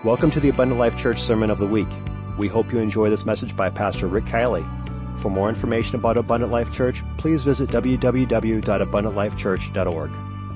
Welcome to the Abundant Life Church Sermon of the Week. We hope you enjoy this message by Pastor Rick Kiley. For more information about Abundant Life Church, please visit www.abundantlifechurch.org.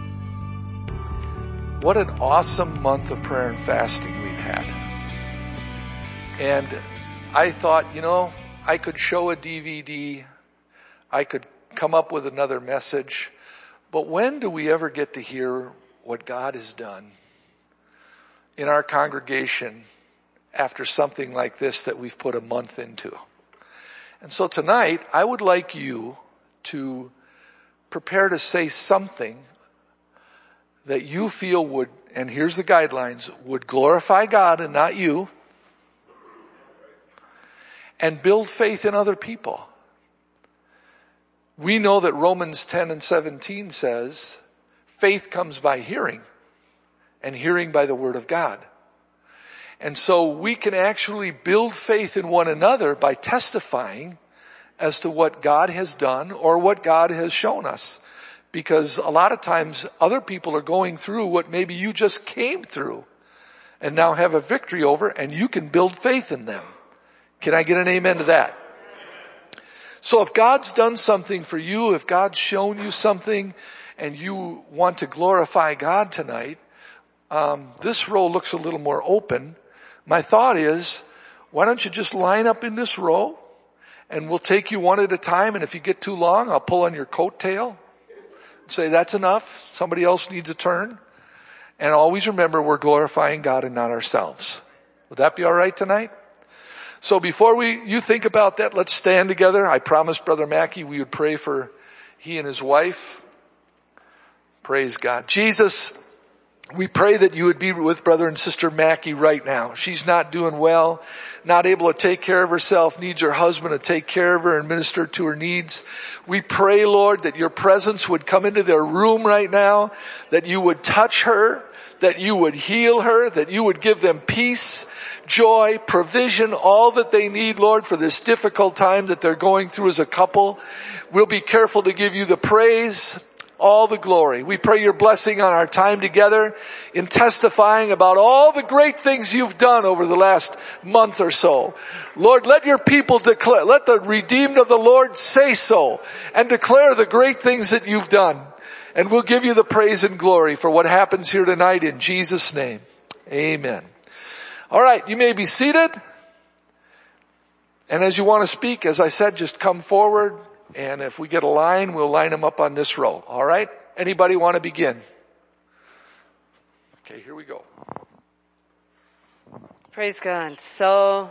What an awesome month of prayer and fasting we've had. And I thought, I could show a DVD. I could come up with another message. But when do we ever get to hear what God has done in our congregation after something like this that we've put a month into? And so tonight, I would like you to prepare to say something that you feel would, and here's the guidelines, would glorify God and not you, and build faith in other people. We know that Romans 10 and 17 says, faith comes by hearing, and hearing by the word of God. And so we can actually build faith in one another by testifying as to what God has done or what God has shown us. Because a lot of times other people are going through what maybe you just came through and now have a victory over, and you can build faith in them. Can I get an amen to that? So if God's done something for you, if God's shown you something and you want to glorify God tonight, this row looks a little more open. My thought is, why don't you just line up in this row and we'll take you one at a time, and if you get too long, I'll pull on your coattail and say, that's enough. Somebody else needs a turn. And always remember, we're glorifying God and not ourselves. Would that be all right tonight? So before you think about that, let's stand together. I promised Brother Mackey we would pray for he and his wife. Praise God. Jesus, we pray that you would be with Brother and Sister Mackey right now. She's not doing well, not able to take care of herself, needs her husband to take care of her and minister to her needs. We pray, Lord, that your presence would come into their room right now, that you would touch her, that you would heal her, that you would give them peace, joy, provision, all that they need, Lord, for this difficult time that they're going through as a couple. We'll be careful to give you the praise, all the glory. We pray your blessing on our time together in testifying about all the great things you've done over the last month or so. Lord, let your people declare, let the redeemed of the Lord say so and declare the great things that you've done. And we'll give you the praise and glory for what happens here tonight in Jesus' name. Amen. All right, you may be seated. And as you want to speak, as I said, just come forward. And if we get a line, we'll line them up on this row. All right? Anybody want to begin? Okay, here we go. Praise God. So,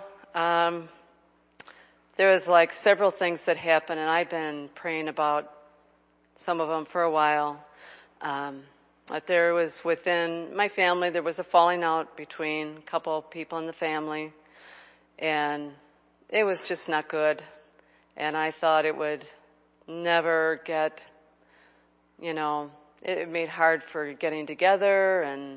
there was like several things that happened, and I've been praying about some of them for a while. But there was within my family, there was a falling out between a couple of people in the family, and it was just not good. And I thought it would never get, it made hard for getting together. And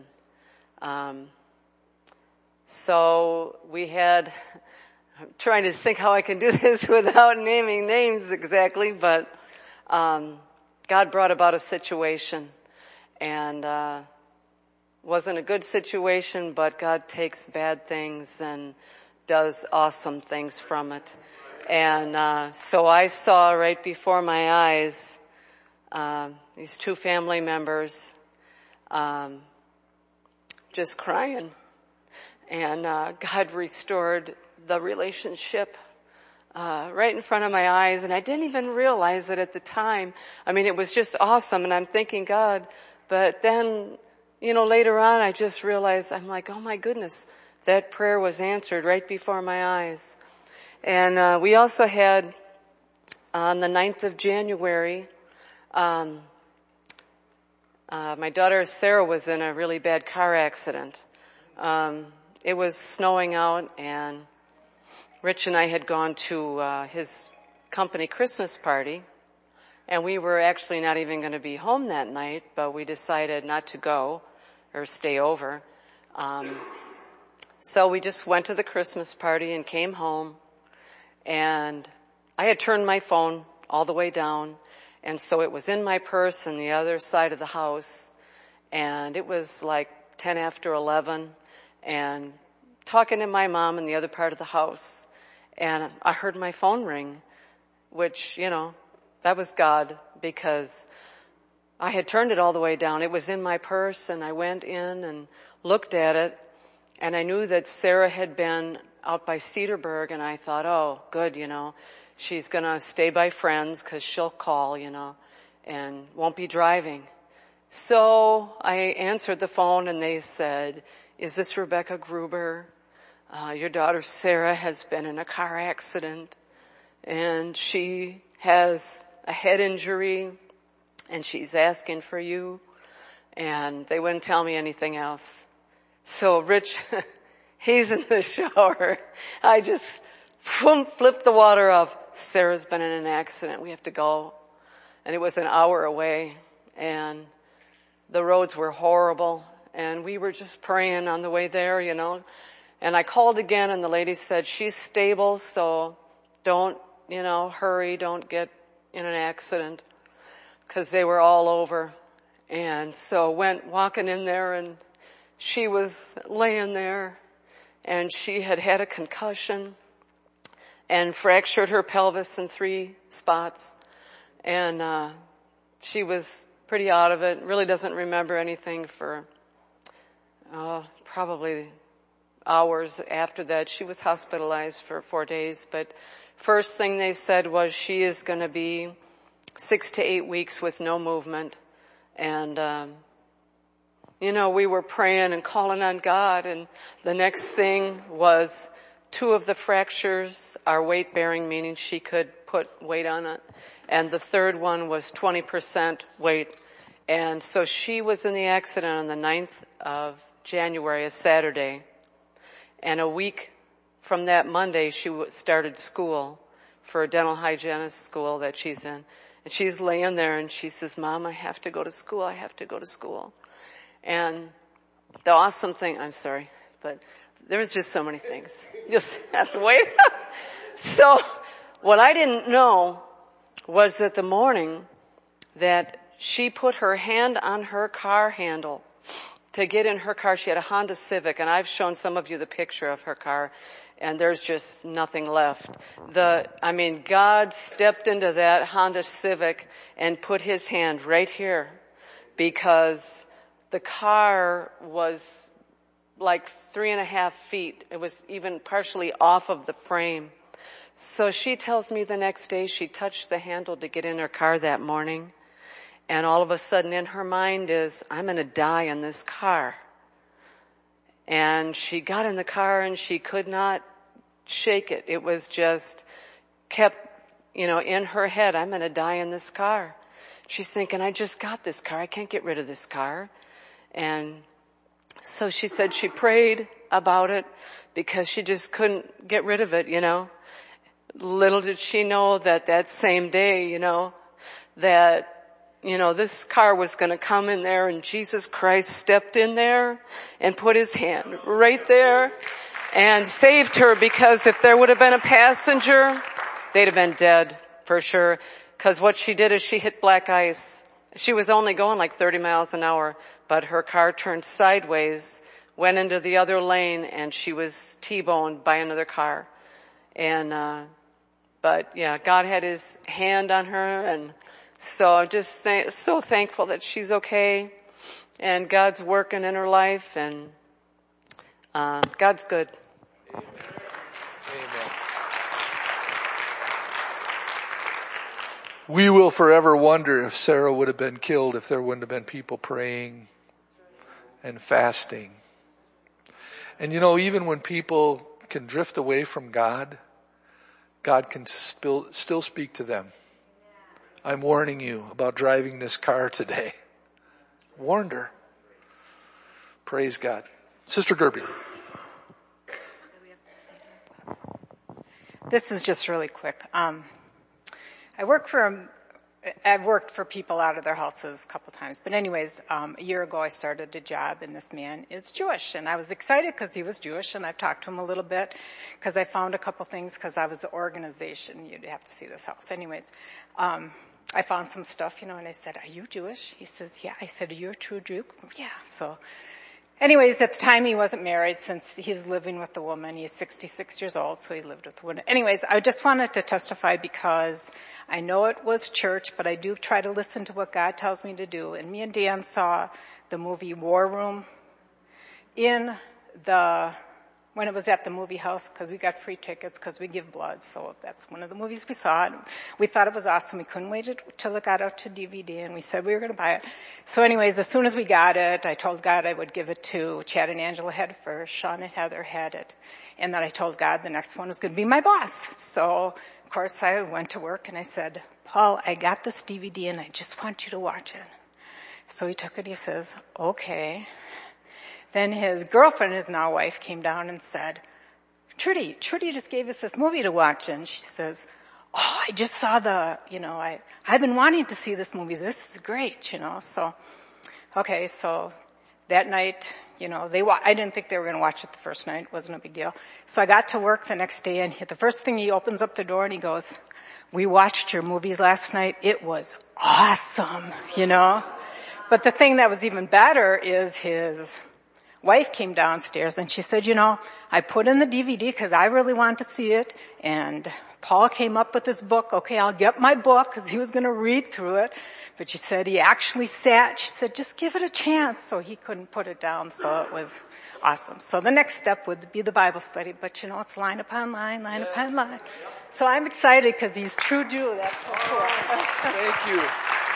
so we had, I'm trying to think how I can do this without naming names exactly, but God brought about a situation. And wasn't a good situation, but God takes bad things and does awesome things from it. And so I saw right before my eyes these two family members just crying. And God restored the relationship right in front of my eyes. And I didn't even realize it at the time. I mean, it was just awesome. And I'm thanking God. But then, later on, I just realized, I'm like, oh my goodness, that prayer was answered right before my eyes. And we also had, on the 9th of January, my daughter Sarah was in a really bad car accident. It was snowing out, and Rich and I had gone to his company Christmas party, and we were actually not even going to be home that night, but we decided not to go or stay over. So we just went to the Christmas party and came home. And I had turned my phone all the way down, and so it was in my purse on the other side of the house, and it was like 10 after 11, and talking to my mom in the other part of the house, and I heard my phone ring, which, that was God, because I had turned it all the way down. It was in my purse, and I went in and looked at it, and I knew that Sarah had been out by Cedarburg, and I thought, oh, good, she's going to stay by friends because she'll call, and won't be driving. So I answered the phone, and they said, is this Rebecca Gruber? Your daughter Sarah has been in a car accident, and she has a head injury, and she's asking for you. And they wouldn't tell me anything else. So Rich, he's in the shower. I just flipped the water off. Sarah's been in an accident. We have to go. And it was an hour away, and the roads were horrible, and we were just praying on the way there, And I called again, and the lady said, she's stable, so don't, hurry, don't get in an accident, because they were all over. And so went walking in there, and she was laying there, and she had had a concussion and fractured her pelvis in 3 spots. And she was pretty out of it, really doesn't remember anything for probably hours after that. She was hospitalized for 4 days, but first thing they said was she is going to be 6 to 8 weeks with no movement. And, we were praying and calling on God, and the next thing was 2 of the fractures are weight-bearing, meaning she could put weight on it, and the third one was 20% weight. And so she was in the accident on the 9th of January, a Saturday. And a week from that Monday, she started school for a dental hygienist school that she's in. And she's laying there, and she says, Mom, I have to go to school. I have to go to school. And the awesome thing, I'm sorry, but there was just so many things. Just have to wait. So what I didn't know was that the morning that she put her hand on her car handle to get in her car. She had a Honda Civic, and I've shown some of you the picture of her car, and there's just nothing left. God stepped into that Honda Civic and put his hand right here, because the car was like 3.5 feet. It was even partially off of the frame. So she tells me the next day she touched the handle to get in her car that morning. And all of a sudden in her mind is, I'm going to die in this car. And she got in the car and she could not shake it. It was just kept, in her head, I'm going to die in this car. She's thinking, I just got this car. I can't get rid of this car. And so she said she prayed about it because she just couldn't get rid of it, Little did she know that same day, that this car was going to come in there, and Jesus Christ stepped in there and put his hand right there and saved her, because if there would have been a passenger, they'd have been dead for sure, because what she did is she hit black ice. She was only going like 30 miles an hour, but her car turned sideways, went into the other lane, and she was T-boned by another car. And, God had his hand on her, and so I'm just so thankful that she's okay, and God's working in her life, and God's good. Amen. Amen. We will forever wonder if Sarah would have been killed if there wouldn't have been people praying and fasting. And even when people can drift away from God, God can still speak to them. I'm warning you about driving this car today. Warned her. Praise God. Sister Gerby. This is just really quick. I've worked for people out of their houses a couple times. But anyways, a year ago I started a job, and this man is Jewish. And I was excited because he was Jewish, and I've talked to him a little bit because I found a couple things because I was the organization. You'd have to see this house. Anyways, I found some stuff, and I said, are you Jewish? He says, yeah. I said, are you a true Jew? Yeah. So Anyways, at the time he wasn't married since he was living with the woman. He's 66 years old, so he lived with the woman. Anyways, I just wanted to testify because I know it was church, but I do try to listen to what God tells me to do. And me and Dan saw the movie War Room when it was at the movie house, because we got free tickets because we give blood. So that's one of the movies we saw. We thought it was awesome. We couldn't wait till it got out to DVD, and we said we were going to buy it. So anyways, as soon as we got it, I told God I would give it to Chad and Angela had it first. Sean and Heather had it. And then I told God the next one was going to be my boss. So, of course, I went to work and I said, Paul, I got this DVD and I just want you to watch it. So he took it. He says, okay. Then his girlfriend, his now wife, came down and said, Trudy just gave us this movie to watch. And she says, oh, I just saw I've been wanting to see this movie. This is great, So, okay, so that night, I didn't think they were going to watch it the first night. It wasn't a big deal. So I got to work the next day, and the first thing he opens up the door and he goes, we watched your movies last night. It was awesome, But the thing that was even better is his wife came downstairs and she said, I put in the DVD because I really wanted to see it, and Paul came up with this book. Okay, I'll get my book because he was going to read through it. But she said he actually sat. She said, just give it a chance. So he couldn't put it down. So it was awesome. So the next step would be the Bible study. But, it's line upon line, line upon line. So I'm excited because he's true Jew. That's so cool. Thank you.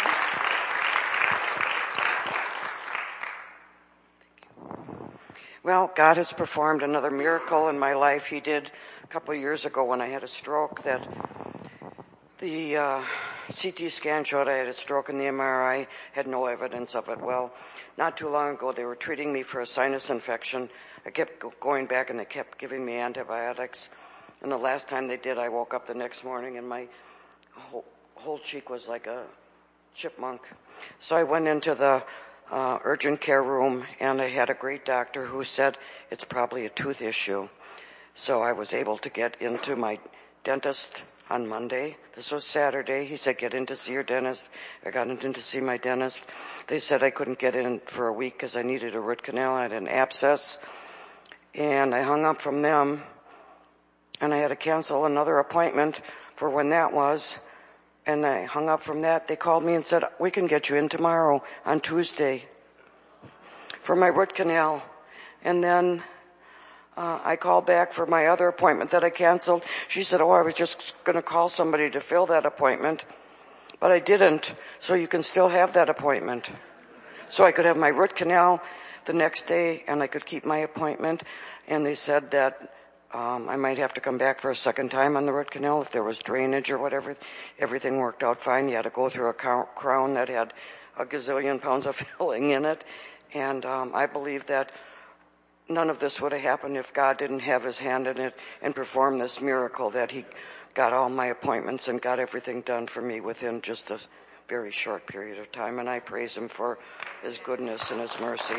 Well, God has performed another miracle in my life. He did a couple of years ago when I had a stroke that the CT scan showed I had a stroke, and the MRI had no evidence of it. Well, not too long ago, they were treating me for a sinus infection. I kept going back, and they kept giving me antibiotics. And the last time they did, I woke up the next morning, and my whole cheek was like a chipmunk. So I went into the urgent care room, and I had a great doctor who said it's probably a tooth issue. So I was able to get into my dentist on Monday. This was Saturday. He said, get in to see your dentist. I got in to see my dentist. They said I couldn't get in for a week because I needed a root canal. I had an abscess. And I hung up from them, and I had to cancel another appointment for when that was. And I hung up from that. They called me and said, we can get you in tomorrow on Tuesday for my root canal. And then I called back for my other appointment that I canceled. She said, I was just going to call somebody to fill that appointment. But I didn't, so you can still have that appointment. So I could have my root canal the next day, and I could keep my appointment. And they said that I might have to come back for a second time on the root canal if there was drainage or whatever. Everything worked out fine. You had to go through a crown that had a gazillion pounds of filling in it. And I believe that none of this would have happened if God didn't have his hand in it and perform this miracle, that he got all my appointments and got everything done for me within just a very short period of time. And I praise him for his goodness and his mercy.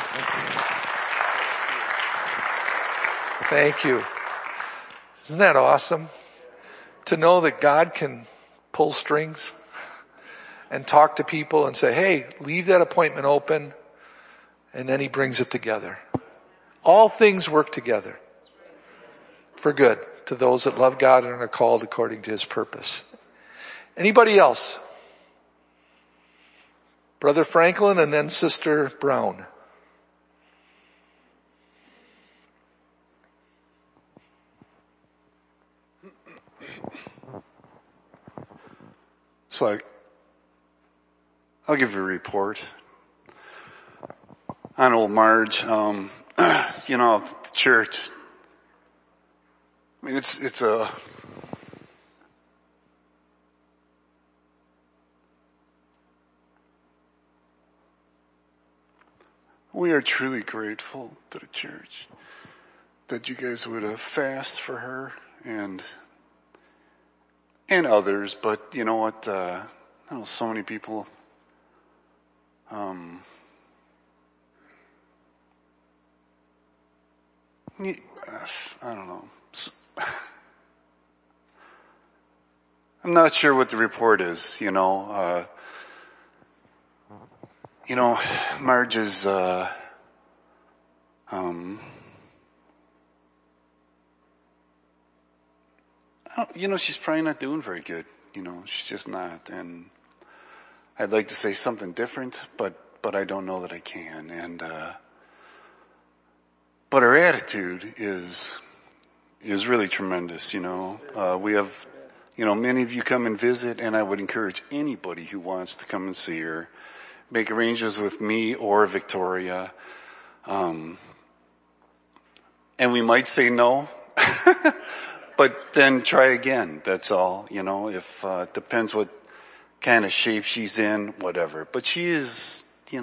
Thank you. Isn't that awesome? To know that God can pull strings and talk to people and say, hey, leave that appointment open. And then he brings it together. All things work together for good to those that love God and are called according to his purpose. Anybody else? Brother Franklin and then Sister Brown. So I'll give you a report on old Marge. The church. I mean, it's a we are truly grateful to the church that you guys would fast for her and others, but you know what, I know so many people, I don't know. I'm not sure what the report is, Marge is, She's probably not doing very good. She's just not. And I'd like to say something different, but I don't know that I can. And, but her attitude is really tremendous, we have, many of you come and visit, and I would encourage anybody who wants to come and see her, make arrangements with me or Victoria. And we might say no, but then try again. That's all, if, depends what kind of shape she's in, whatever. But she is,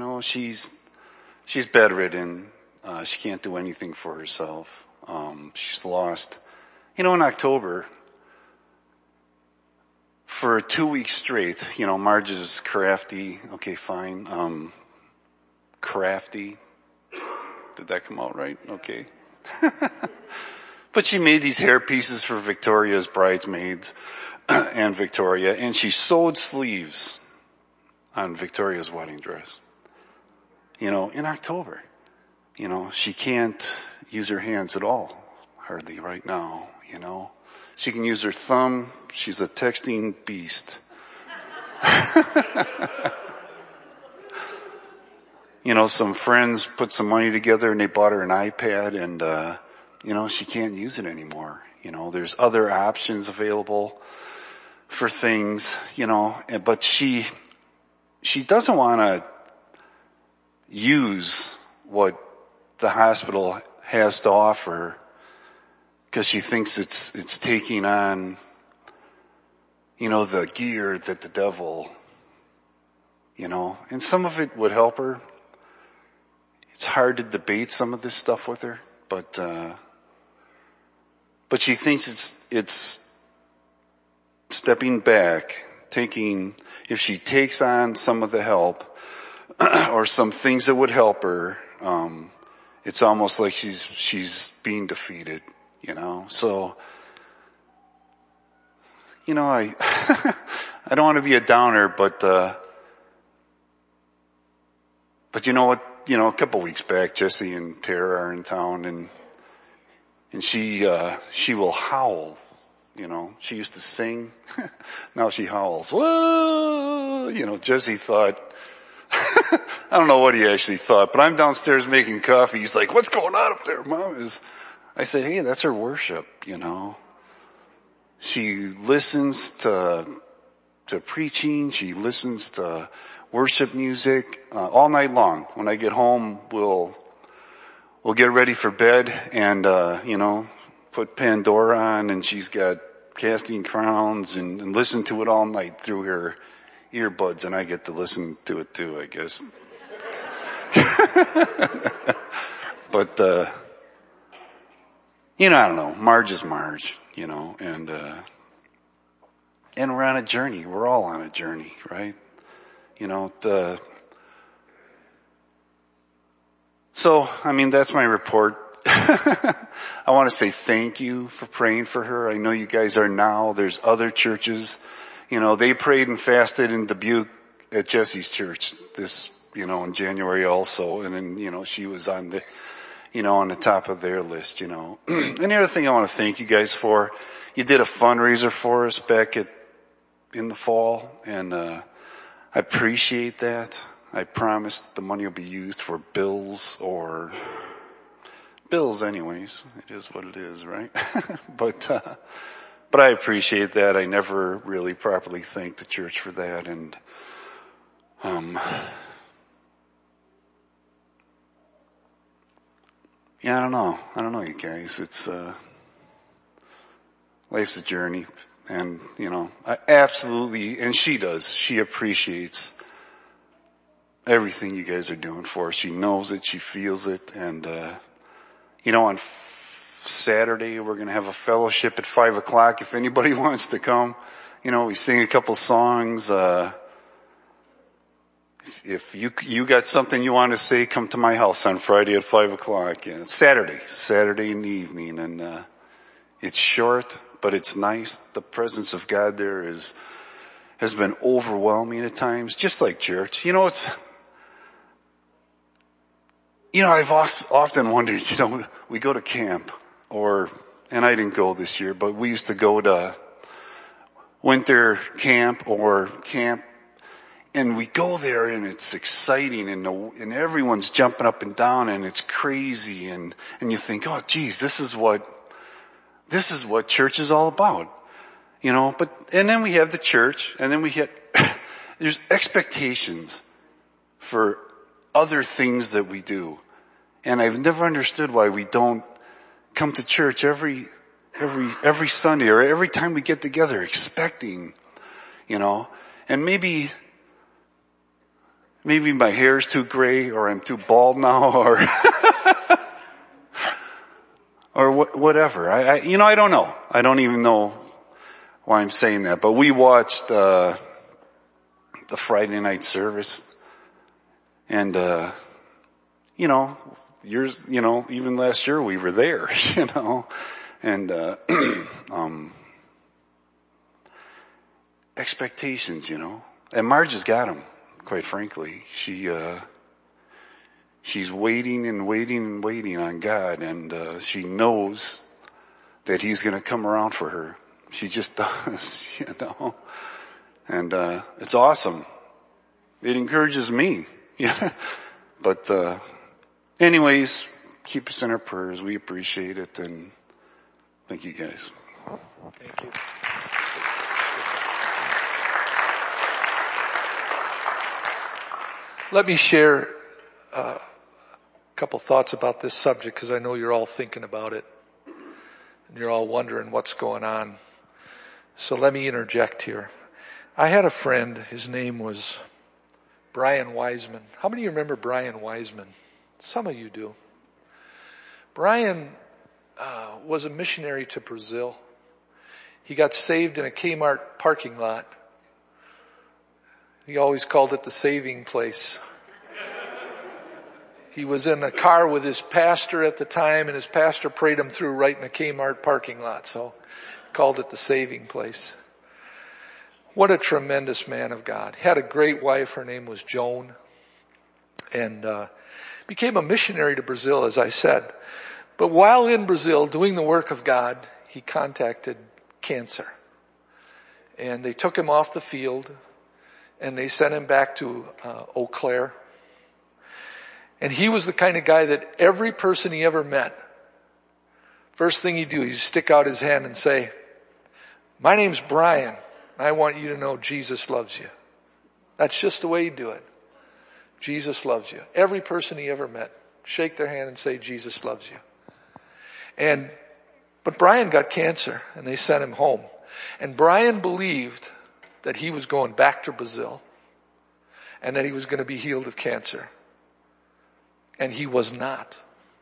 she's bedridden. She can't do anything for herself. She's lost, in October, for 2 weeks straight, Marge is crafty. Okay, fine. Crafty. Did that come out right? Okay. But she made these hair pieces for Victoria's bridesmaids and Victoria, and she sewed sleeves on Victoria's wedding dress. In October. She can't use her hands at all, hardly right now, She can use her thumb. She's a texting beast. Some friends put some money together and they bought her an iPad, and, she can't use it anymore. There's other options available for things, but she doesn't want to use what the hospital has to offer because she thinks it's taking on, the gear that the devil, and some of it would help her. It's hard to debate some of this stuff with her, but she thinks it's stepping back, if she takes on some of the help or some things that would help her, it's almost like she's being defeated, So, I I don't want to be a downer, but you know what? A couple weeks back, Jesse and Tara are in town, and she will howl. She used to sing. Now she howls. Whoa! Jesse thought, I don't know what he actually thought, but I'm downstairs making coffee. He's like, what's going on up there, Mom? I said, hey, that's her worship, She listens to preaching. She listens to worship music, all night long. When I get home, we'll get ready for bed and, put Pandora on, and she's got Casting Crowns and listen to it all night through her earbuds, and I get to listen to it too, I guess. But, I don't know. Marge is Marge, and we're on a journey. We're all on a journey, right? So, that's my report. I want to say thank you for praying for her. I know you guys are now. There's other churches. They prayed and fasted in Dubuque at Jesse's church in January also. And then, she was on the top of their list, And the other thing I want to thank you guys for, you did a fundraiser for us back in the fall, and I appreciate that. I promise the money will be used for bills anyways. It is what it is, right? But I appreciate that. I never really properly thanked the church for that, and yeah, I don't know, you guys. It's life's a journey, and I absolutely, and she appreciates everything you guys are doing for her. She knows it, she feels it, and on Saturday we're going to have a fellowship at 5:00 if anybody wants to come. We sing a couple songs. If you got something you want to say, come to my house on Friday at 5:00. Yeah, it's Saturday in the evening, and it's short, but it's nice. The presence of God there has been overwhelming at times, just like church. I've often wondered, we go to camp and I didn't go this year, but we used to go to winter camp or camp, and we go there and it's exciting and everyone's jumping up and down and it's crazy and you think, oh geez, this is what church is all about. And then we have the church, and then there's expectations for other things that we do. And I've never understood why we don't come to church every Sunday or every time we get together expecting, and maybe my hair's too gray or I'm too bald now or whatever. I don't know. I don't even know why I'm saying that, but we watched, the Friday night service and, even last year we were there, and, expectations, and Marge has got them, quite frankly. She's waiting and waiting and waiting on God, and, she knows that He's gonna come around for her. She just does, and, it's awesome. It encourages me, but, anyways, keep us in our prayers. We appreciate it, and thank you guys. Thank you. Let me share a couple thoughts about this subject, because I know you're all thinking about it and you're all wondering what's going on. So let me interject here. I had a friend, his name was Brian Wiseman. How many of you remember Brian Wiseman? Some of you do. Brian was a missionary to Brazil. He got saved in a Kmart parking lot. He always called it the saving place. He was in a car with his pastor at the time, and his pastor prayed him through right in a Kmart parking lot, so called it the saving place. What a tremendous man of God. He had a great wife. Her name was Joan. And became a missionary to Brazil, as I said. But while in Brazil doing the work of God, he contacted cancer. And they took him off the field, and they sent him back to Eau Claire. And he was the kind of guy that every person he ever met, first thing he'd do, he'd stick out his hand and say, "My name's Brian. I want you to know Jesus loves you." That's just the way he'd do it. Jesus loves you. Every person he ever met, shake their hand and say, "Jesus loves you." But Brian got cancer, and they sent him home. And Brian believed that he was going back to Brazil and that he was going to be healed of cancer. And he was not.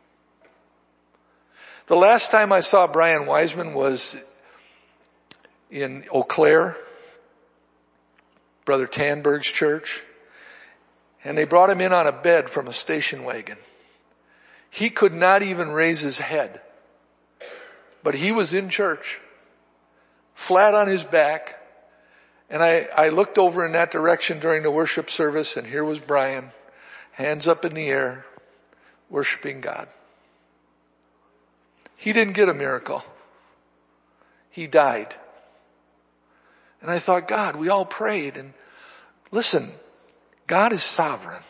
The last time I saw Brian Wiseman was in Eau Claire, Brother Tanberg's church. And they brought him in on a bed from a station wagon. He could not even raise his head. But he was in church, flat on his back. And I looked over in that direction during the worship service, and here was Brian, hands up in the air, worshiping God. He didn't get a miracle. He died. And I thought, God, we all prayed. And listen, God is sovereign.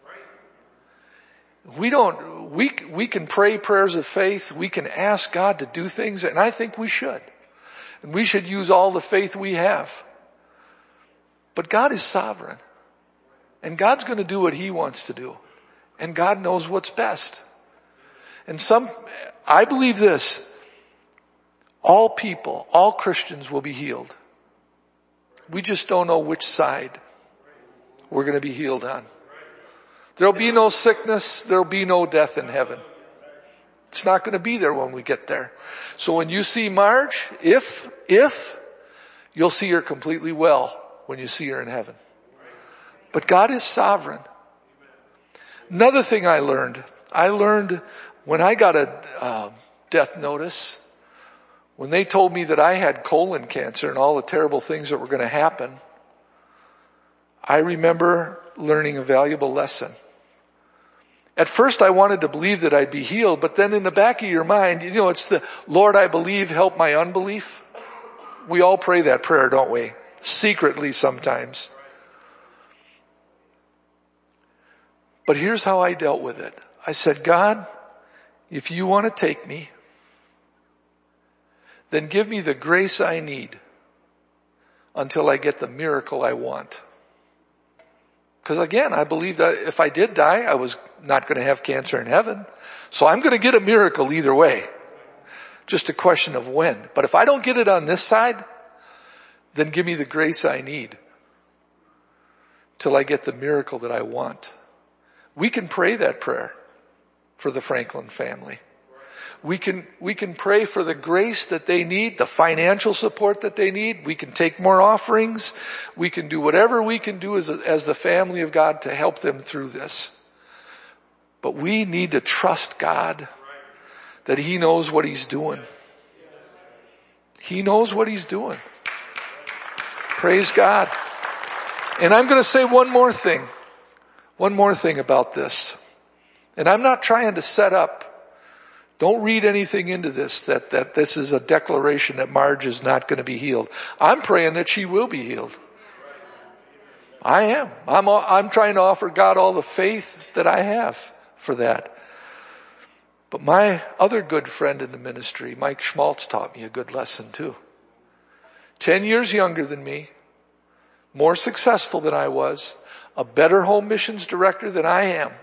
We can pray prayers of faith. We can ask God to do things, and I think we should. And we should use all the faith we have. But God is sovereign. And God's going to do what He wants to do. And God knows what's best. And I believe this. All people, all Christians will be healed. We just don't know which side we're going to be healed on. There'll be no sickness. There'll be no death in heaven. It's not going to be there when we get there. So when you see Marge, if you'll see her completely well when you see her in heaven. But God is sovereign. Another thing I learned when I got a death notice, when they told me that I had colon cancer and all the terrible things that were going to happen, I remember learning a valuable lesson. At first I wanted to believe that I'd be healed, but then in the back of your mind, it's the, Lord, I believe, help my unbelief. We all pray that prayer, don't we? Secretly sometimes. But here's how I dealt with it. I said, God, if you want to take me, then give me the grace I need until I get the miracle I want. Because again, I believed that if I did die, I was not going to have cancer in heaven. So I'm going to get a miracle either way. Just a question of when. But if I don't get it on this side, then give me the grace I need till I get the miracle that I want. We can pray that prayer for the Franklin family. We can pray for the grace that they need, the financial support that they need. We can take more offerings. We can do whatever we can do as the family of God to help them through this. But we need to trust God that He knows what He's doing. He knows what He's doing. Praise God. And I'm going to say one more thing about this. And I'm not trying to set up, don't read anything into this, that this is a declaration that Marge is not going to be healed. I'm praying that she will be healed. I am. I'm trying to offer God all the faith that I have for that. But my other good friend in the ministry, Mike Schmaltz, taught me a good lesson too. 10 years younger than me, more successful than I was, a better home missions director than I am.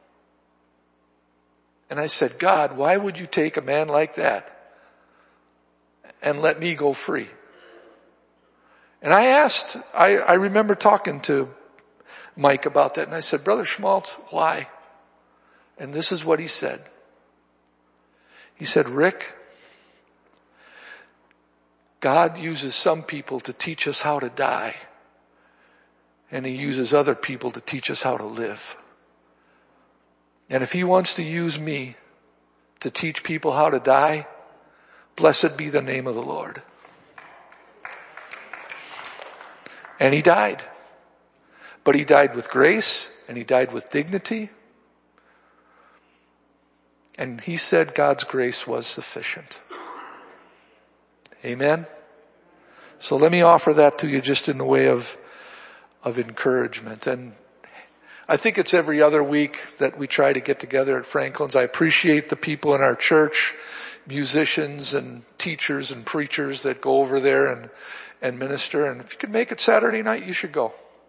And I said, God, why would you take a man like that and let me go free? And I remember talking to Mike about that, and I said, Brother Schmaltz, why? And this is what he said. He said, Rick, God uses some people to teach us how to die, and He uses other people to teach us how to live. And if He wants to use me to teach people how to die, blessed be the name of the Lord. And he died. But he died with grace, and he died with dignity. And he said God's grace was sufficient. Amen? So let me offer that to you just in the way of encouragement. And I think it's every other week that we try to get together at Franklin's. I appreciate the people in our church, musicians and teachers and preachers that go over there and minister. And if you can make it Saturday night, you should go.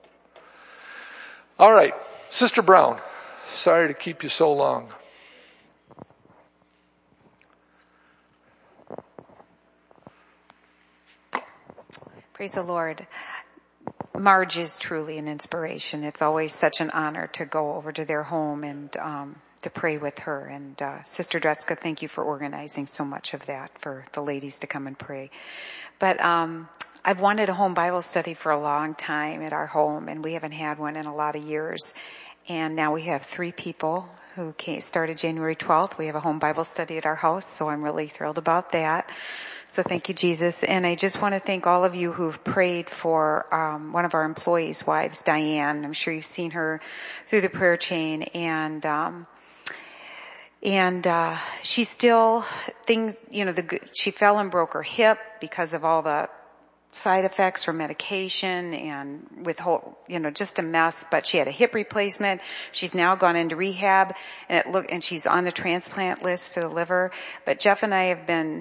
All right. Sister Brown, sorry to keep you so long. Praise the Lord. Marge is truly an inspiration. It's always such an honor to go over to their home and to pray with her. And Sister Dreska, thank you for organizing so much of that for the ladies to come and pray. But I've wanted a home Bible study for a long time at our home, and we haven't had one in a lot of years. And now we have 3 people who started January 12th. We have a home Bible study at our house, so I'm really thrilled about that. So thank you, Jesus. And I just want to thank all of you who've prayed for one of our employees' wives, Diane. I'm sure you've seen her through the prayer chain. And she still she fell and broke her hip because of all the side effects from medication and with just a mess, but she had a hip replacement. She's now gone into rehab and she's on the transplant list for the liver. But Jeff and I have been,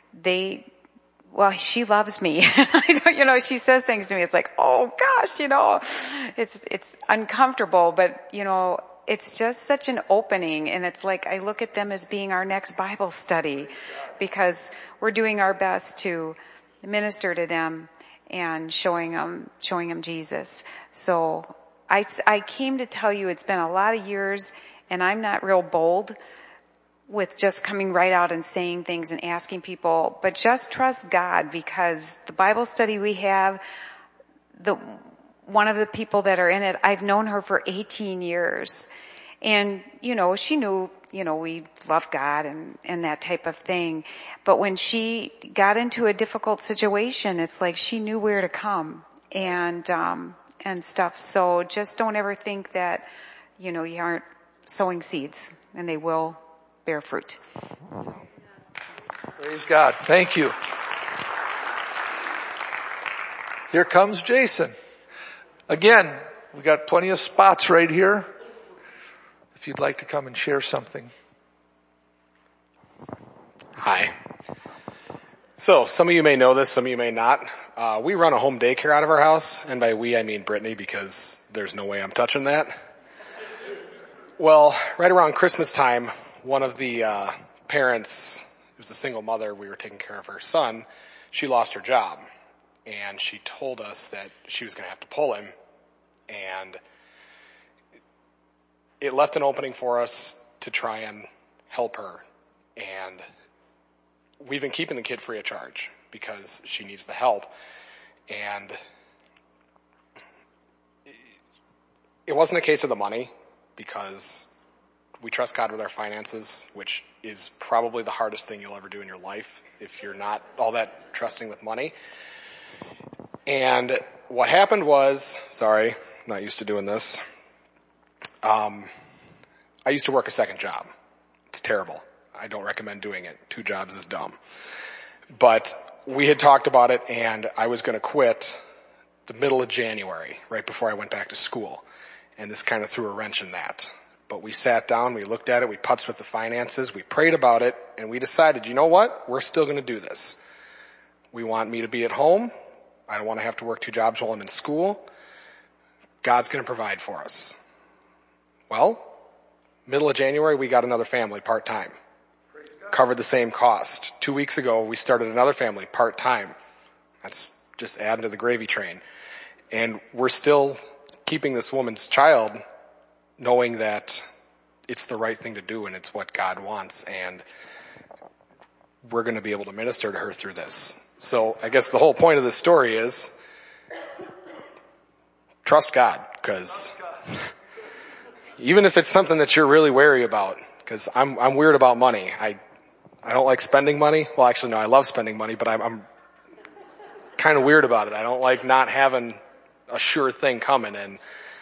she loves me. She says things to me. It's like, oh gosh, it's uncomfortable, but it's just such an opening. And it's like, I look at them as being our next Bible study because we're doing our best to minister to them and showing them Jesus. So I came to tell you it's been a lot of years, and I'm not real bold with just coming right out and saying things and asking people, but just trust God, because the Bible study we have, one of the people that are in it, I've known her for 18 years. And, she knew, we love God and that type of thing. But when she got into a difficult situation, it's like she knew where to come and stuff. So just don't ever think that, you aren't sowing seeds, and they will bear fruit. Praise God. Thank you. Here comes Jason. Again, we got plenty of spots right here. If you'd like to come and share something. Hi. So, some of you may know this, some of you may not. We run a home daycare out of our house, and by we I mean Brittany, because there's no way I'm touching that. Well, right around Christmas time, one of the parents, who was a single mother, we were taking care of her son, she lost her job. And she told us that she was going to have to pull him. And it left an opening for us to try and help her. And we've been keeping the kid free of charge because she needs the help. And it wasn't a case of the money, because we trust God with our finances, which is probably the hardest thing you'll ever do in your life if you're not all that trusting with money. And what happened was, sorry, not used to doing this. I used to work a second job. It's terrible. I don't recommend doing it. 2 jobs is dumb. But we had talked about it, and I was going to quit the middle of January, right before I went back to school. And this kind of threw a wrench in that. But we sat down, we looked at it, we putzed with the finances, we prayed about it, and we decided, you know what? We're still going to do this. We want me to be at home. I don't want to have to work 2 jobs while I'm in school. God's going to provide for us. Well, middle of January, we got another family part-time. Covered the same cost. 2 weeks ago, we started another family part-time. That's just adding to the gravy train. And we're still keeping this woman's child, knowing that it's the right thing to do and it's what God wants. And we're going to be able to minister to her through this. So I guess the whole point of this story is trust God, because even if it's something that you're really wary about, because I'm weird about money. I don't like spending money. Well, actually, no, I love spending money, but I'm kind of weird about it. I don't like not having a sure thing coming. And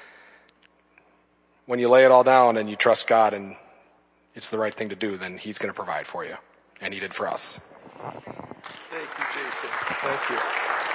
when you lay it all down and you trust God and it's the right thing to do, then He's going to provide for you. And He did for us. Thank you, Jason. Thank you.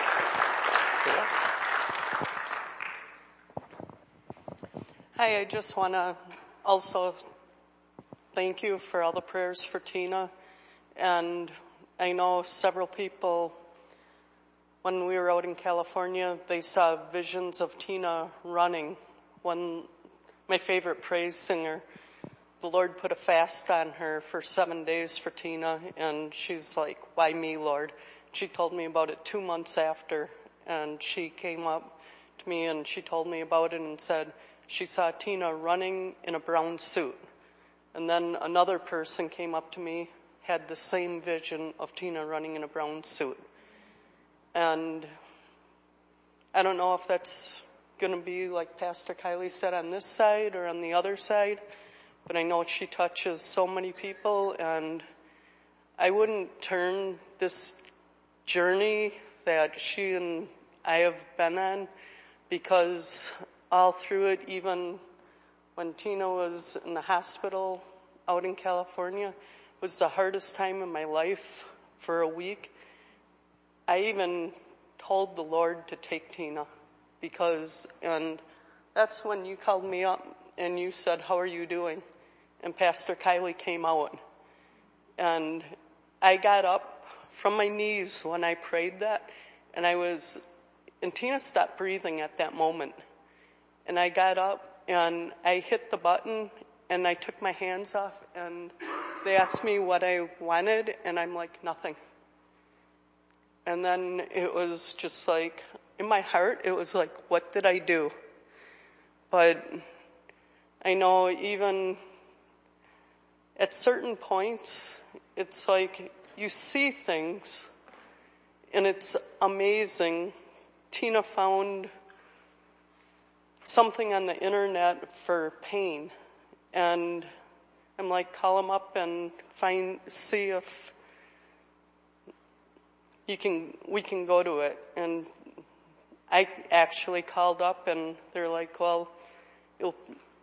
Hi, I just want to also thank you for all the prayers for Tina. And I know several people, when we were out in California, they saw visions of Tina running. When my favorite praise singer, the Lord put a fast on her for 7 days for Tina, and she's like, why me, Lord? She told me about it 2 months after, and she came up to me and she told me about it and said she saw Tina running in a brown suit. And then another person came up to me, had the same vision of Tina running in a brown suit. And I don't know if that's going to be like Pastor Kylie said on this side or on the other side, but I know she touches so many people, and I wouldn't turn this journey that she and I have been on, because all through it, even when Tina was in the hospital out in California, was the hardest time in my life for a week. I even told the Lord to take Tina, and that's when you called me up and you said, how are you doing? And Pastor Kylie came out, and I got up from my knees when I prayed that, and Tina stopped breathing at that moment. And I got up and I hit the button and I took my hands off, and they asked me what I wanted, and I'm like, nothing. And then it was just like, in my heart, it was like, what did I do? But I know even at certain points, it's like you see things and it's amazing. Tina found something on the internet for pain, and I'm like, call them up and see if we can go to it. And I actually called up and they're like, well,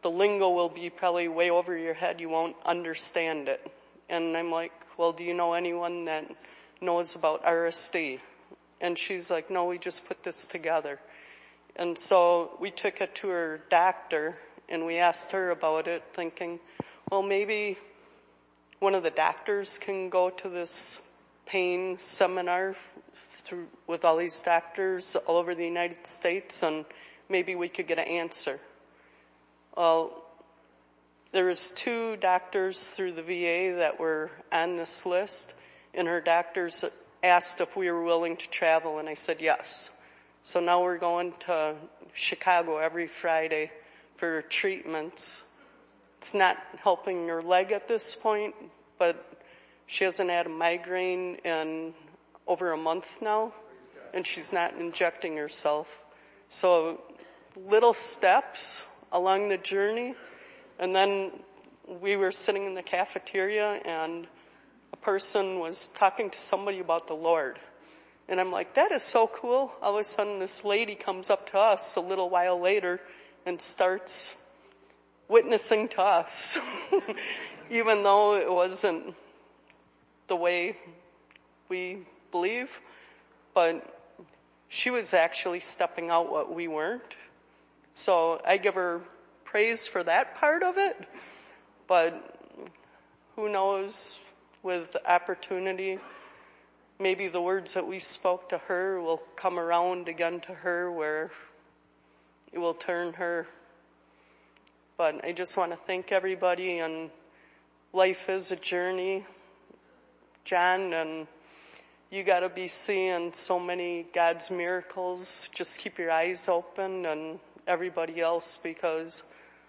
the lingo will be probably way over your head. You won't understand it. And I'm like, well, do you know anyone that knows about RSD? And she's like, no, we just put this together. And so we took it to her doctor and we asked her about it, thinking, well, maybe one of the doctors can go to this pain seminar with all these doctors all over the United States, and maybe we could get an answer. Well, there was 2 doctors through the VA that were on this list, and her doctors asked if we were willing to travel, and I said yes. So now we're going to Chicago every Friday for treatments. It's not helping her leg at this point, but she hasn't had a migraine in over a month now, and she's not injecting herself. So little steps along the journey. And then we were sitting in the cafeteria, and a person was talking to somebody about the Lord. And I'm like, that is so cool. All of a sudden, this lady comes up to us a little while later and starts witnessing to us, even though it wasn't the way we believe. But she was actually stepping out what we weren't. So I give her praise for that part of it. But who knows, with opportunity, maybe the words that we spoke to her will come around again to her, where it will turn her. But I just want to thank everybody, and life is a journey, John, and you got to be seeing so many God's miracles. Just keep your eyes open, and everybody else, because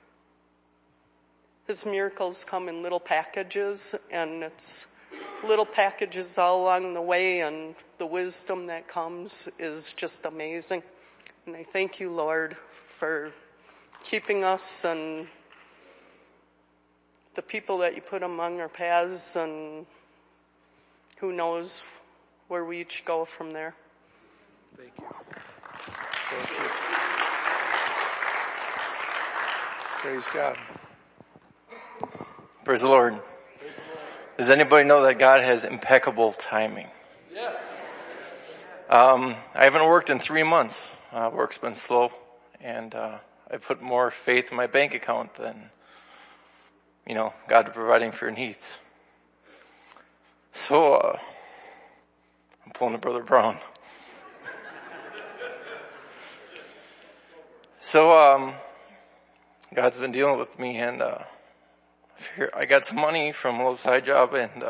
His miracles come in little packages, and it's little packages all along the way, and the wisdom that comes is just amazing. And I thank you, Lord, for keeping us and the people that you put among our paths, and who knows where we each go from there. Thank you. Thank you. Praise God. Praise the Lord. Does anybody know that God has impeccable timing? Yes. I haven't worked in 3 months. Work's been slow, and I put more faith in my bank account than, God providing for your needs. So, I'm pulling a Brother Brown. So, God's been dealing with me, and I got some money from a little side job, and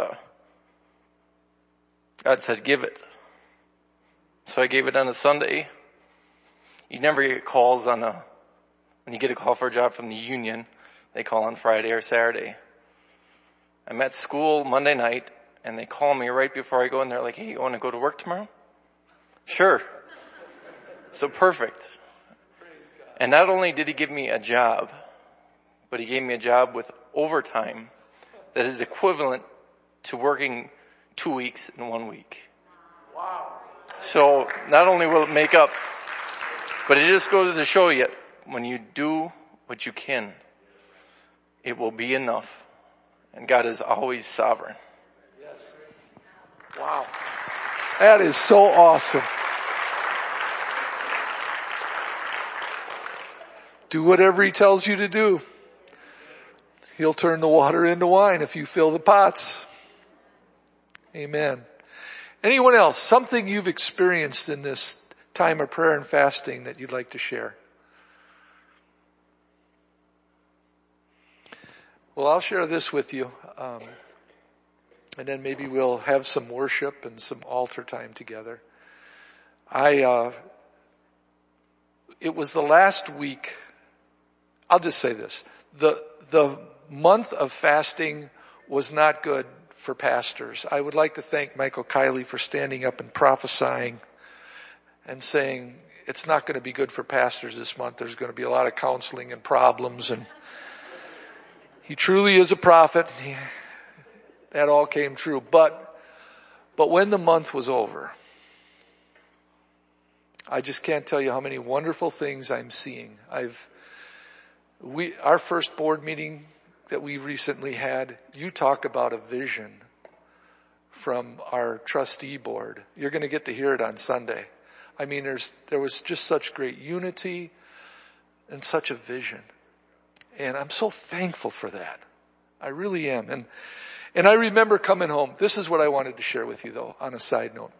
God said, give it. So I gave it on a Sunday. You never get calls when you get a call for a job from the union, they call on Friday or Saturday. I'm at school Monday night, and they call me right before I go in there, like, hey, you want to go to work tomorrow? Sure. So perfect. And not only did He give me a job, but He gave me a job with overtime that is equivalent to working 2 weeks in 1 week. Wow. So not only will it make up, but it just goes to show you, when you do what you can, it will be enough. And God is always sovereign. Yes. Wow. That is so awesome. Do whatever He tells you to do. He'll turn the water into wine if you fill the pots. Amen. Anyone else? Something you've experienced in this time of prayer and fasting that you'd like to share? Well, I'll share this with you. And then maybe we'll have some worship and some altar time together. It was the last week. I'll just say this. The month of fasting was not good for pastors. I would like to thank Michael Kiley for standing up and prophesying and saying it's not going to be good for pastors this month. There's going to be a lot of counseling and problems. And he truly is a prophet. That all came true. But when the month was over, I just can't tell you how many wonderful things I'm seeing. Our first board meeting that we recently had, you talk about a vision from our trustee board. You're going to get to hear it on Sunday. I mean, there was just such great unity and such a vision. And I'm so thankful for that. I really am. And I remember coming home. This is what I wanted to share with you, though, on a side note.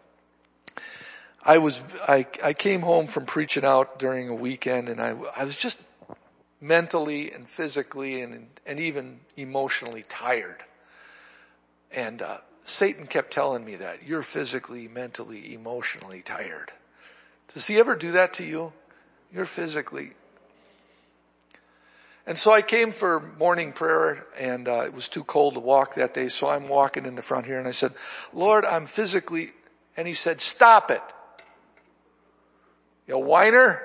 I came home from preaching out during a weekend, and I was just mentally and physically and even emotionally tired. And Satan kept telling me that. You're physically, mentally, emotionally tired. Does he ever do that to you? You're physically. And so I came for morning prayer, and it was too cold to walk that day, so I'm walking in the front here, and I said, Lord, I'm physically, and he said, stop it. You whiner.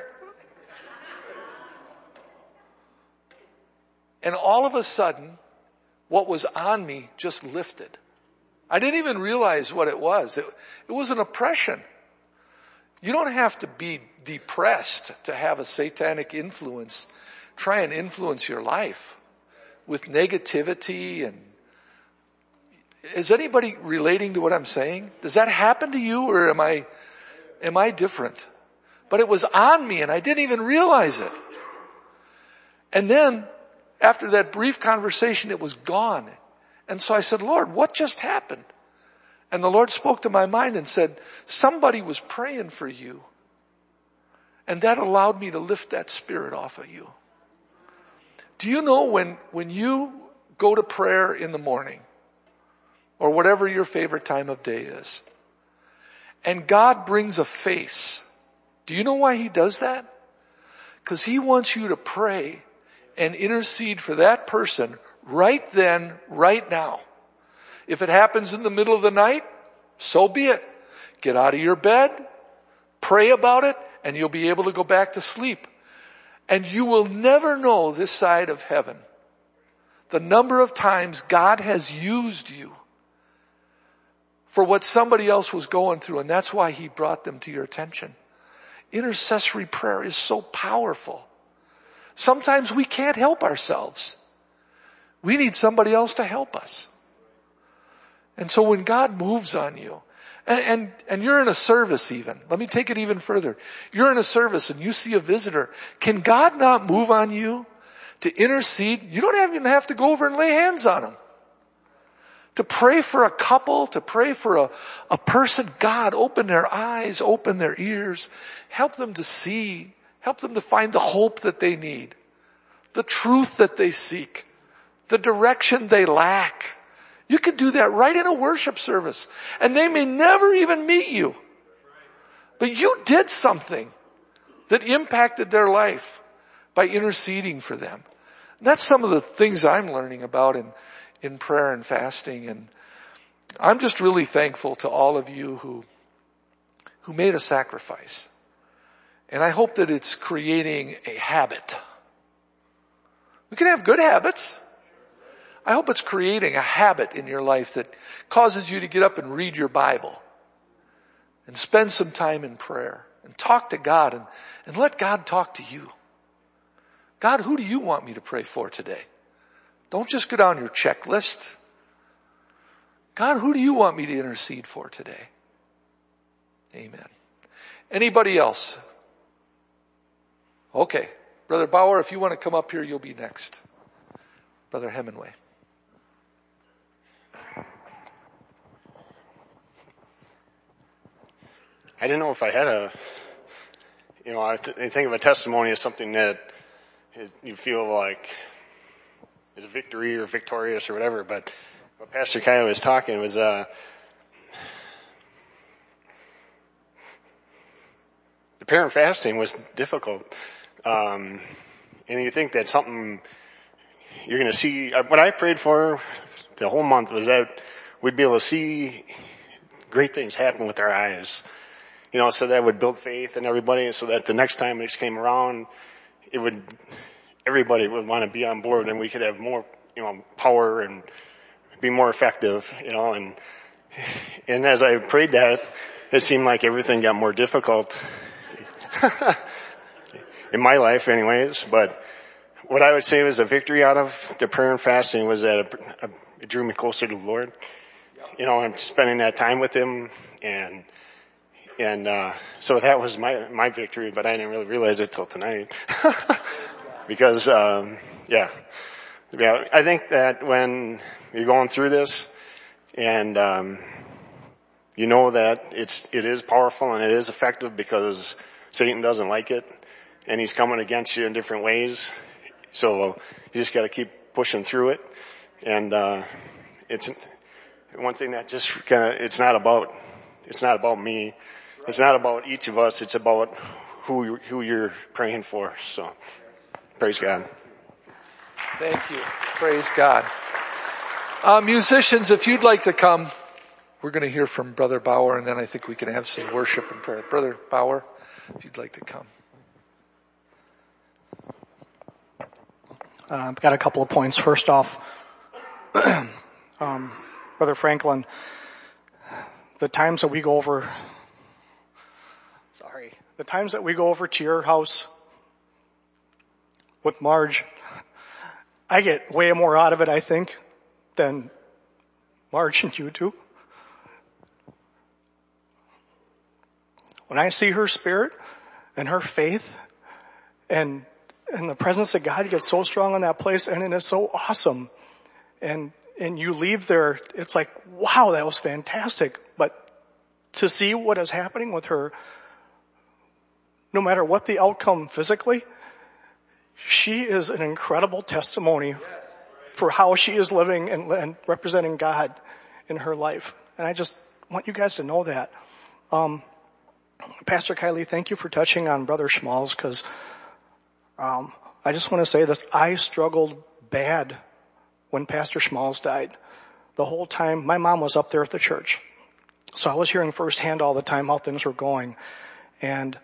And all of a sudden, what was on me just lifted. I didn't even realize what it was. It was an oppression. You don't have to be depressed to have a satanic influence try and influence your life with negativity. And is anybody relating to what I'm saying? Does that happen to you, or am I different? But it was on me and I didn't even realize it. And then after that brief conversation, it was gone. And so I said, Lord, what just happened? And the Lord spoke to my mind and said, somebody was praying for you. And that allowed me to lift that spirit off of you. Do you know when you go to prayer in the morning, or whatever your favorite time of day is, and God brings a face, do you know why he does that? Because he wants you to pray and intercede for that person right then, right now. If it happens in the middle of the night, so be it. Get out of your bed, pray about it, and you'll be able to go back to sleep. And you will never know this side of heaven the number of times God has used you for what somebody else was going through, and that's why he brought them to your attention. Intercessory prayer is so powerful. Sometimes we can't help ourselves. We need somebody else to help us. And so when God moves on you, and you're in a service even, let me take it even further. You're in a service and you see a visitor. Can God not move on you to intercede? You don't even have to go over and lay hands on them. To pray for a couple, to pray for a person. God, open their eyes, open their ears, help them to see, help them to find the hope that they need, the truth that they seek, the direction they lack. You can do that right in a worship service. And they may never even meet you. But you did something that impacted their life by interceding for them. And that's some of the things I'm learning about in prayer and fasting. And I'm just really thankful to all of you who made a sacrifice. And I hope that it's creating a habit. We can have good habits. I hope it's creating a habit in your life that causes you to get up and read your Bible and spend some time in prayer and talk to God and let God talk to you. God, who do you want me to pray for today? Don't just go down your checklist. God, who do you want me to intercede for today? Amen. Anybody else? Okay. Brother Bauer, if you want to come up here, you'll be next. Brother Hemingway. I didn't know if I had I think of a testimony as something that you feel like is a victory or victorious or whatever, but what Pastor Kyle was talking was, the parent fasting was difficult. And you think that's something you're going to see. What I prayed for the whole month was that we'd be able to see great things happen with our eyes. So that would build faith in everybody, so that the next time it came around, everybody would want to be on board, and we could have more, power and be more effective, and as I prayed that, it seemed like everything got more difficult in my life anyways, but what I would say was a victory out of the prayer and fasting was that it drew me closer to the Lord. I'm spending that time with Him, and so that was my victory, but I didn't really realize it till tonight. Because, I think that when you're going through this and, you know that it is powerful and it is effective because Satan doesn't like it and he's coming against you in different ways. So you just got to keep pushing through it. And, it's one thing that just it's not about me. It's not about each of us. It's about who you're praying for. So praise God. Thank you. Praise God. Musicians, if you'd like to come, we're going to hear from Brother Bauer, and then I think we can have some worship and prayer. Brother Bauer, if you'd like to come. I've got a couple of points. First off, Brother Franklin, the times that we go over to your house with Marge, I get way more out of it, I think, than Marge and you do. When I see her spirit and her faith and the presence of God gets so strong in that place, and it is so awesome. And you leave there, it's like, wow, that was fantastic. But to see what is happening with her, no matter what the outcome physically, she is an incredible testimony for how she is living and representing God in her life. And I just want you guys to know that. Pastor Kylie, thank you for touching on Brother Schmalz, because I just want to say this. I struggled bad when Pastor Schmalz died. The whole time, my mom was up there at the church. So I was hearing firsthand all the time how things were going. And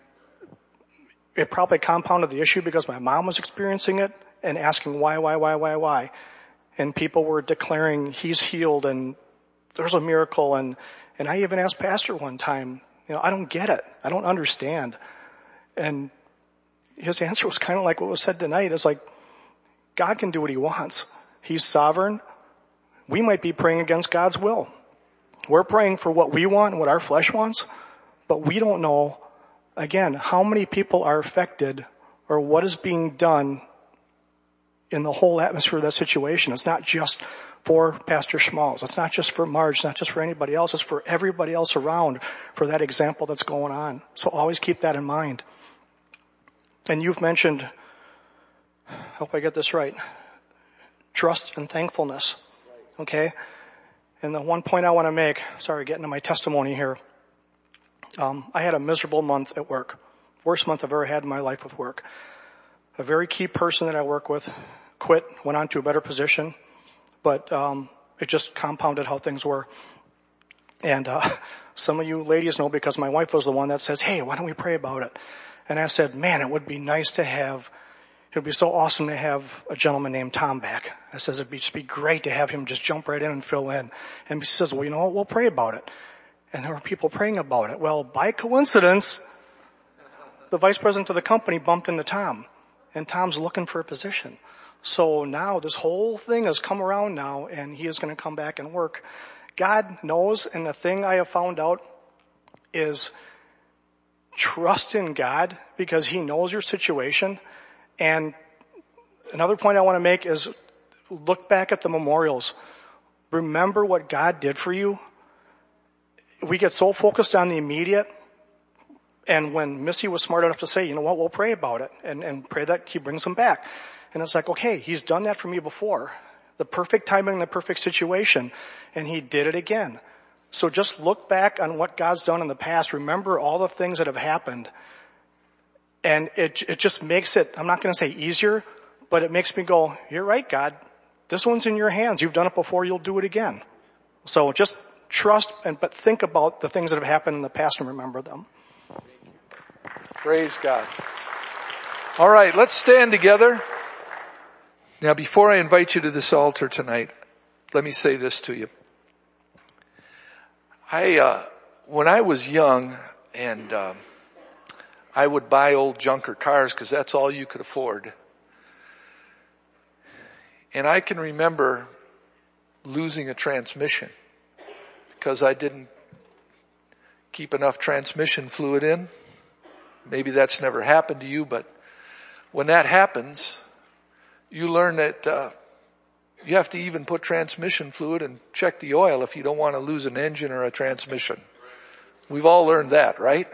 it probably compounded the issue because my mom was experiencing it and asking why. And people were declaring he's healed and there's a miracle. And I even asked Pastor one time, I don't get it. I don't understand. And his answer was kind of like what was said tonight. It's like, God can do what He wants. He's sovereign. We might be praying against God's will. We're praying for what we want and what our flesh wants, but we don't know, again, how many people are affected or what is being done in the whole atmosphere of that situation. It's not just for Pastor Schmalz. It's not just for Marge. It's not just for anybody else. It's for everybody else around for that example that's going on. So always keep that in mind. And you've mentioned, hope I get this right, trust and thankfulness. Okay? And the one point I want to make, sorry, getting to my testimony here. I had a miserable month at work. Worst month I've ever had in my life with work. A very key person that I work with quit, went on to a better position, but it just compounded how things were. And some of you ladies know because my wife was the one that says, hey, why don't we pray about it? And I said, man, it would be so awesome to have a gentleman named Tom back. I says, it'd just be great to have him just jump right in and fill in. And he says, well, you know what, we'll pray about it. And there were people praying about it. Well, by coincidence, the vice president of the company bumped into Tom. And Tom's looking for a position. So now this whole thing has come around now, and he is going to come back and work. God knows, and the thing I have found out is trust in God because He knows your situation. And another point I want to make is look back at the memorials. Remember what God did for you. We get so focused on the immediate. And when Missy was smart enough to say, you know what, we'll pray about it and pray that He brings them back. And it's like, okay, He's done that for me before. The perfect timing, the perfect situation. And He did it again. So just look back on what God's done in the past. Remember all the things that have happened. And it just makes it, I'm not going to say easier, but it makes me go, you're right, God. This one's in your hands. You've done it before. You'll do it again. So just trust, but think about the things that have happened in the past and remember them. Praise God. All right, let's stand together. Now, before I invite you to this altar tonight, let me say this to you. When I was young and I would buy old junker cars because that's all you could afford. And I can remember losing a transmission because I didn't keep enough transmission fluid in. Maybe that's never happened to you, but when that happens, you learn that you have to even put transmission fluid and check the oil if you don't want to lose an engine or a transmission. We've all learned that, right?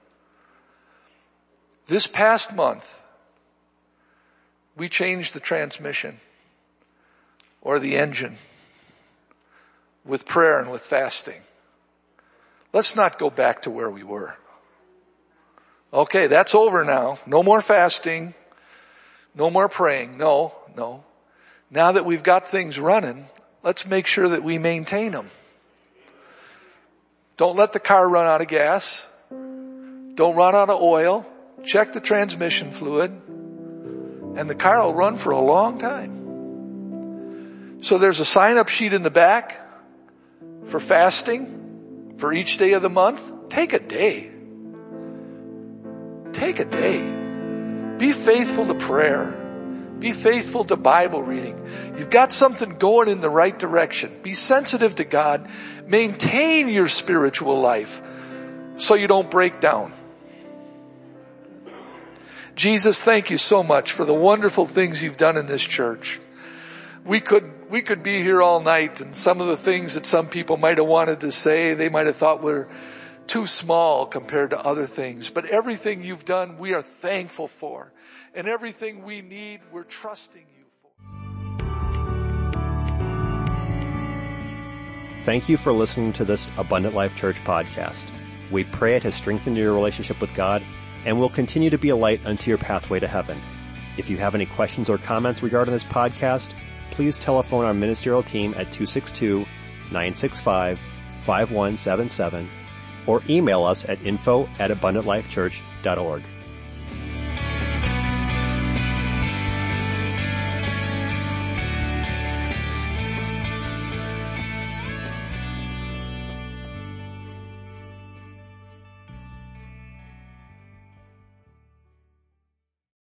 This past month, we changed the transmission or the engine with prayer and with fasting. Let's not go back to where we were. Okay, that's over now. No more fasting. No more praying. No. Now that we've got things running, let's make sure that we maintain them. Don't let the car run out of gas. Don't run out of oil. Check the transmission fluid. And the car will run for a long time. So there's a sign-up sheet in the back for fasting for each day of the month. Take a day. Take a day. Be faithful to prayer. Be faithful to Bible reading. You've got something going in the right direction. Be sensitive to God. Maintain your spiritual life so you don't break down. Jesus, thank you so much for the wonderful things you've done in this church. We could be here all night, and some of the things that some people might have wanted to say, they might have thought were too small compared to other things. But everything you've done, we are thankful for. And everything we need, we're trusting you for. Thank you for listening to this Abundant Life Church podcast. We pray it has strengthened your relationship with God and will continue to be a light unto your pathway to heaven. If you have any questions or comments regarding this podcast, please telephone our ministerial team at 262-965-5177 or email us at info@abundantlifechurch.org.